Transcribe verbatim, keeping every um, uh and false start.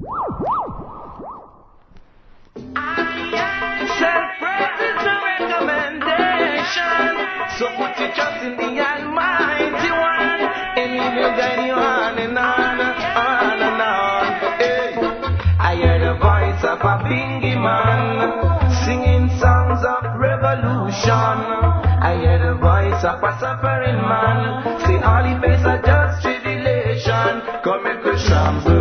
Self-praise is the recommendation. So put your trust in the Almighty One, and He will guide you on and on, on and on. Hey. I hear the voice of a bingy man singing songs of revolution. I hear the voice of a suffering man say all he face are just tribulation. Come make a shamble.